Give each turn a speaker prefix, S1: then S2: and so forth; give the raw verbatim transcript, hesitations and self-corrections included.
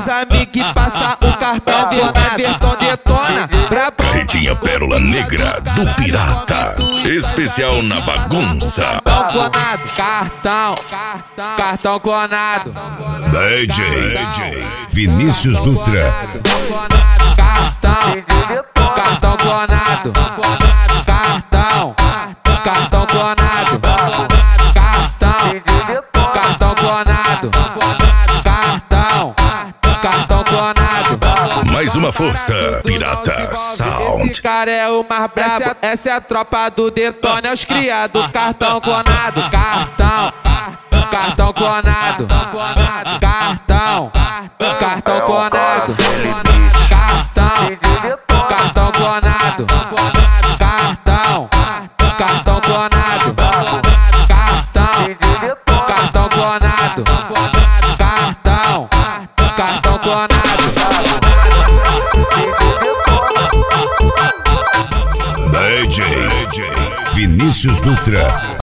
S1: amigos e passa o cartão clonado. Então detona, brabo.
S2: Carretinha Pérola Negra do Pirata. Especial na bagunça.
S1: Cartão clonado, cartão, cartão clonado.
S2: D J Vinícius Dutra.
S1: Cartão, cartão clonado. Cartão, cartão clonado. Cartão, cartão clonado. Cartão, cartão clonado.
S2: Mais uma força, Pirata Sound.
S1: Esse cara é o mais brabo. Essa, essa é a tropa do Detona, é os criados. Cartão clonado, cartão, cartão clonado. Cartão, cartão clonado. Cartão, cartão clonado. Cartão, cartão clonado. Cartão, cartão clonado. Cartão, cartão clonado.
S2: D J Vinícius Dutra.